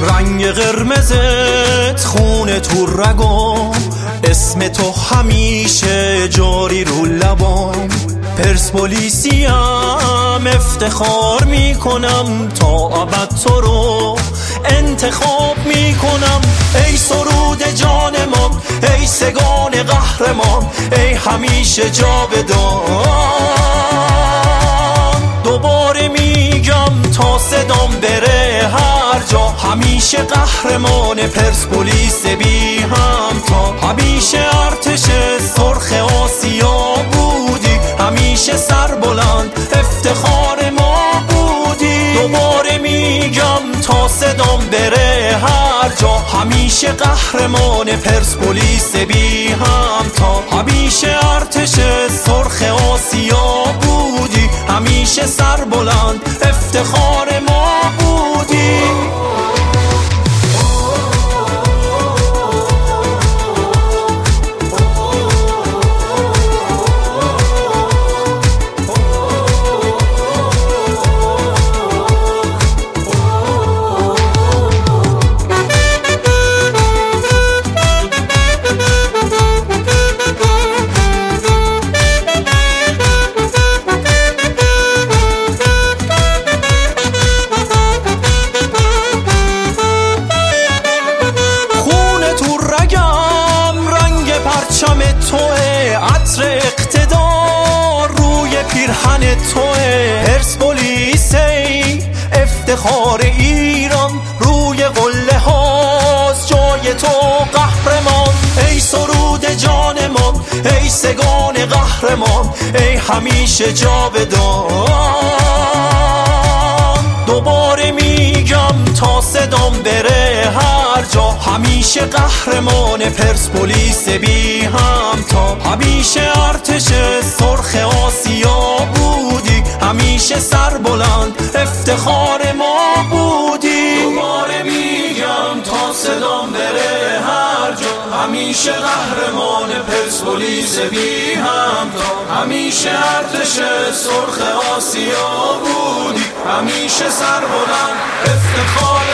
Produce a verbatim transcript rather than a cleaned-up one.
رنگ قرمزت خونه تو رگام، اسم تو همیشه جاری رو لبام. پرسپولیسیم افتخار میکنم، تا ابد تو رو انتخاب میکنم. ای سرود جانمان، ای سگان قهرمان، ای همیشه جاودان. دوباره میگم تا صدام بره هر جا، همیشه قهرمان پرسپولیس بی همتا. همیشه ارتش سرخ آسیا بودی، همیشه سربلند افتخار ما بودی. دوباره میگم تا صدام بره هر جا، همیشه قهرمان پرسپولیس بی همتا. همیشه ارتش سرخ آسیا بودی، همیشه سربلند افتخار ما بودی. پرچم توه، عطر اقتدار روی پیرهن توه. پرسپولیسی افتخار ایران، روی قله هاست جای تو قهرمان. ای سرود جانمان، ای سگان قهرمان، ای همیشه جاودان. دوباره میگم تا صدام بره هر جا، همیشه قهرمان پرسپولیس بی همتا. همیشه ارتش سرخ آسیا بودی، همیشه سربلند افتخار ما بودی. دوباره میگم تا صدام بره هر جا، همیشه قهرمان پرسپولیس بی همتا. همیشه ارتش سرخ آسیا بودی، همیشه سربلند افتخار